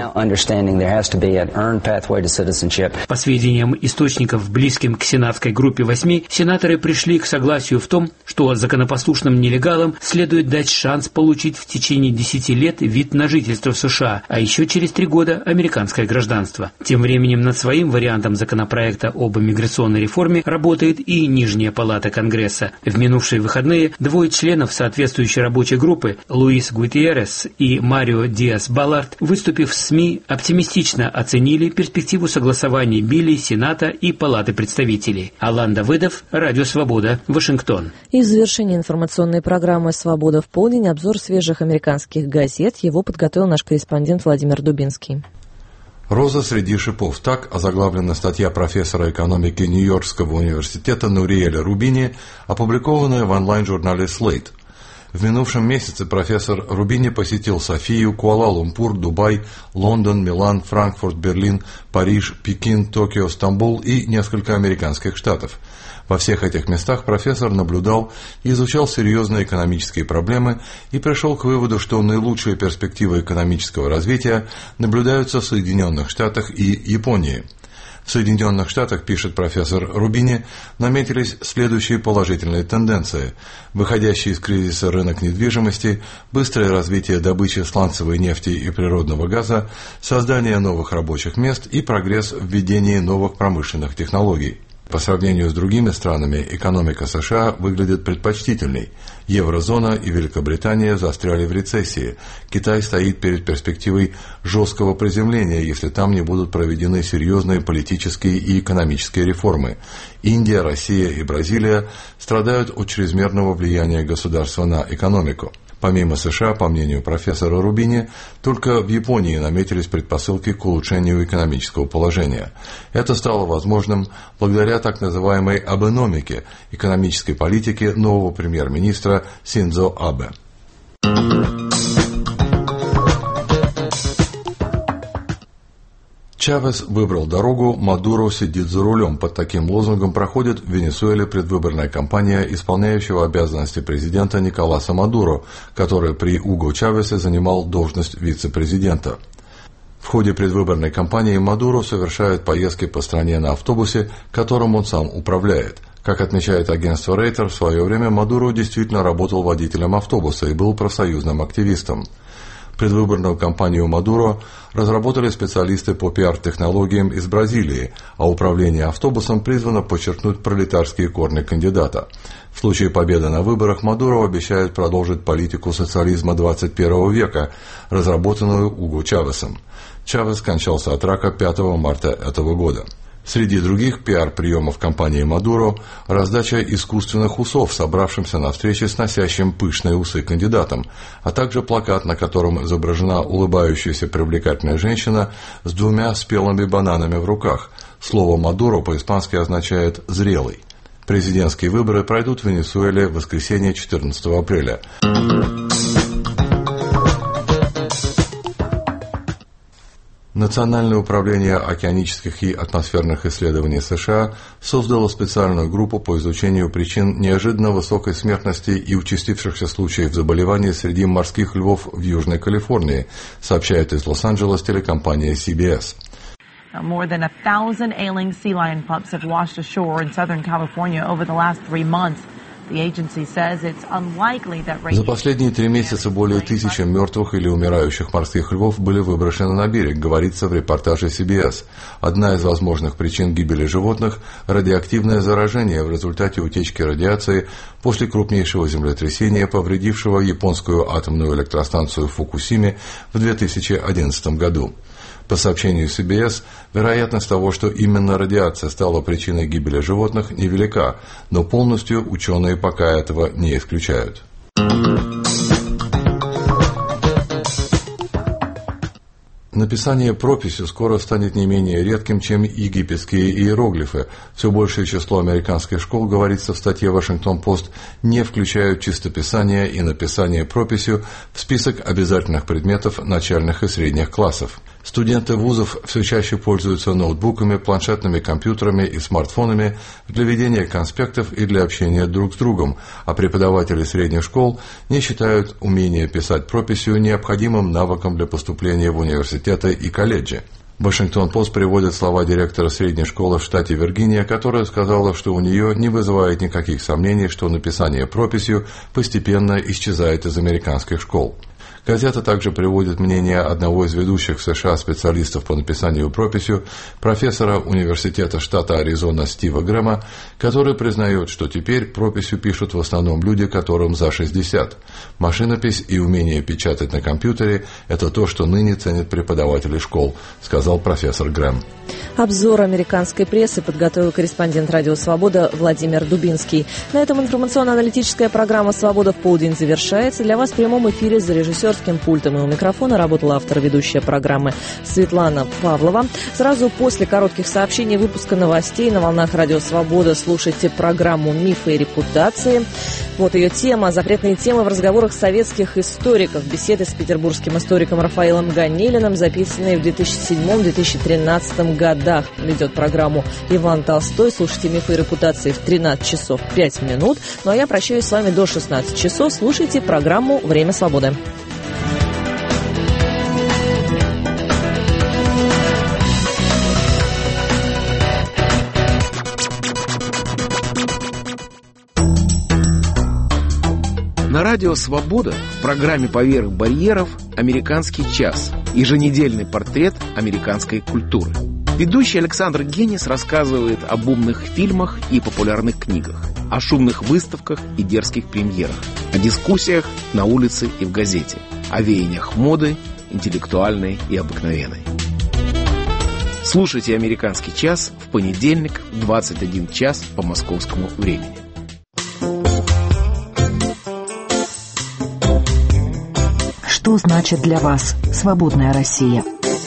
По сведениям источников, близким к сенатской группе восьми, сенаторы пришли к согласию в том, что законопослушным нелегалам следует дать шанс получить в течение десяти лет вид на жительство в США, а еще через три года американское гражданство. Тем временем над своим вариантом законопроекта об иммиграционной реформе работает и Нижняя палата Конгресса. В минувшие выходные двое членов соответствующей рабочей группы, Луис Гутьеррес и Марио Диас-Баллард, выступив в СМИ, оптимистично оценили перспективу согласования билей Сената и Палаты представителей. Алан Давыдов, Радио Свобода, Вашингтон. И в завершении информационной программы «Свобода в полдень» обзор свежих американских газет. Его подготовил наш корреспондент Владимир Дубинский. «Роза среди шипов». Так озаглавлена статья профессора экономики Нью-Йоркского университета Нуриэля Рубини, опубликованная в онлайн-журнале Slate. В минувшем месяце профессор Рубини посетил Софию, Куала-Лумпур, Дубай, Лондон, Милан, Франкфурт, Берлин, Париж, Пекин, Токио, Стамбул и несколько американских штатов. Во всех этих местах профессор наблюдал и изучал серьезные экономические проблемы и пришел к выводу, что наилучшие перспективы экономического развития наблюдаются в Соединенных Штатах и Японии. В Соединенных Штатах, пишет профессор Рубини, наметились следующие положительные тенденции: выходящий из кризиса рынок недвижимости, быстрое развитие добычи сланцевой нефти и природного газа, создание новых рабочих мест и прогресс в введении новых промышленных технологий. По сравнению с другими странами, экономика США выглядит предпочтительней. Еврозона и Великобритания застряли в рецессии. Китай стоит перед перспективой жесткого приземления, если там не будут проведены серьезные политические и экономические реформы. Индия, Россия и Бразилия страдают от чрезмерного влияния государства на экономику. Помимо США, по мнению профессора Рубини, только в Японии наметились предпосылки к улучшению экономического положения. Это стало возможным благодаря так называемой абэномике, экономической политике нового премьер-министра Синдзо Абэ. Чавес выбрал дорогу, Мадуро сидит за рулем. Под таким лозунгом проходит в Венесуэле предвыборная кампания исполняющего обязанности президента Николаса Мадуро, который при Уго Чавесе занимал должность вице-президента. В ходе предвыборной кампании Мадуро совершает поездки по стране на автобусе, которым он сам управляет. Как отмечает агентство Рейтер, в свое время Мадуро действительно работал водителем автобуса и был профсоюзным активистом. Предвыборную кампанию Мадуро разработали специалисты по пиар-технологиям из Бразилии, а управление автобусом призвано подчеркнуть пролетарские корни кандидата. В случае победы на выборах Мадуро обещает продолжить политику социализма двадцать первого века, разработанную Уго Чавесом. Чавес скончался от рака пятого марта этого года. Среди других пиар-приемов кампании Мадуро – раздача искусственных усов, собравшимся на встрече с носящим пышные усы кандидатом, а также плакат, на котором изображена улыбающаяся привлекательная женщина с двумя спелыми бананами в руках. Слово «Мадуро» по-испански означает «зрелый». Президентские выборы пройдут в Венесуэле в воскресенье четырнадцатого апреля. Национальное управление океанических и атмосферных исследований США создало специальную группу по изучению причин неожиданно высокой смертности и участившихся случаев заболеваний среди морских львов в Южной Калифорнии, сообщает из Лос-Анджелес телекомпания си би эс. More than a thousand ailing sea lion pups have washed ashore in Southern California over the last three months. За последние три месяца более тысячи мертвых или умирающих морских львов были выброшены на берег, говорится в репортаже си би эс. Одна из возможных причин гибели животных – радиоактивное заражение в результате утечки радиации после крупнейшего землетрясения, повредившего японскую атомную электростанцию в Фукусиме в две тысячи одиннадцатом году. По сообщению си би эс, вероятность того, что именно радиация стала причиной гибели животных, невелика, но полностью ученые пока этого не исключают. Написание прописью скоро станет не менее редким, чем египетские иероглифы. Все большее число американских школ, говорится в статье «Вашингтон-Пост», не включают чистописание и написание прописью в список обязательных предметов начальных и средних классов. Студенты вузов все чаще пользуются ноутбуками, планшетными компьютерами и смартфонами для ведения конспектов и для общения друг с другом, а преподаватели средних школ не считают умение писать прописью необходимым навыком для поступления в университеты и колледжи. Вашингтон-Пост приводит слова директора средней школы в штате Виргиния, которая сказала, что у нее не вызывает никаких сомнений, что написание прописью постепенно исчезает из американских школ. Газета также приводит мнение одного из ведущих в США специалистов по написанию прописью, профессора университета штата Аризона Стива Грэма, который признает, что теперь прописью пишут в основном люди, которым за шестьдесят. Машинопись и умение печатать на компьютере – это то, что ныне ценят преподаватели школ, сказал профессор Грэм. Обзор американской прессы подготовил корреспондент «Радио Свобода» Владимир Дубинский. На этом информационно-аналитическая программа «Свобода в полдень» завершается. Для вас в прямом эфире за режиссерским пультом и у микрофона работала автор и ведущая программы Светлана Павлова. Сразу после коротких сообщений выпуска новостей на волнах «Радио Свобода» слушайте программу «Мифы и репутации». Вот ее тема – запретные темы в разговорах советских историков. Беседы с петербургским историком Рафаэлом Ганелиным, записанные в две тысячи седьмом — две тысячи тринадцатом годах. Ведет программу Иван Толстой. Слушайте «Мифы и репутации» в тринадцать часов пять минут. Ну а я прощаюсь с вами до шестнадцати часов. Слушайте программу «Время свободы». На радио «Свобода» в программе «Поверх барьеров» «Американский час». Еженедельный портрет американской культуры. Ведущий Александр Генис рассказывает об умных фильмах и популярных книгах, о шумных выставках и дерзких премьерах, о дискуссиях на улице и в газете, о веяниях моды, интеллектуальной и обыкновенной. Слушайте «Американский час» в понедельник в двадцать один час по московскому времени. Что значит для вас свободная Россия?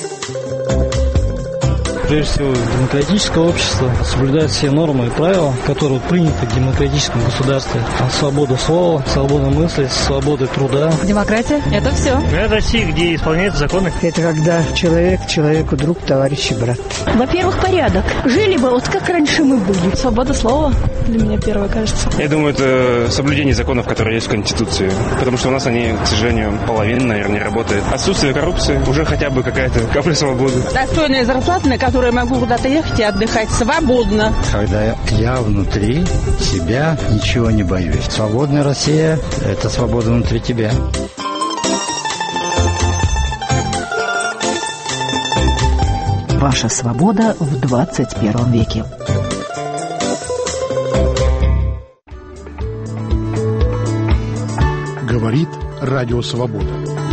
Прежде всего, демократическое общество соблюдает все нормы и правила, которые приняты в демократическом государстве. Свобода слова, свобода мысли, свобода труда. Демократия – это все. Это Россия, где исполняются законы. Это когда человек человеку друг, товарищ и брат. Во-первых, порядок. Жили бы вот как раньше мы были. Свобода слова для меня первое, кажется. Я думаю, это соблюдение законов, которые есть в Конституции. Потому что у нас они, к сожалению, половина, наверное, не работает. Отсутствие коррупции, уже хотя бы какая-то капля свободы. Достойная зарплата, на которую я могу куда-то ехать и отдыхать свободно. Когда я внутри себя ничего не боюсь. Свободная Россия – это свобода внутри тебя. Ваша свобода в двадцать первом веке. Говорит Радио Свобода.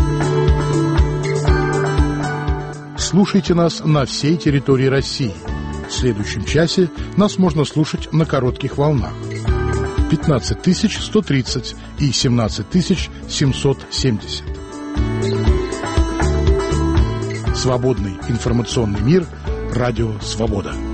Слушайте нас на всей территории России. В следующем часе нас можно слушать на коротких волнах. пятнадцать тысяч сто тридцать и семнадцать тысяч семьсот семьдесят. Свободный информационный мир. Радио Свобода.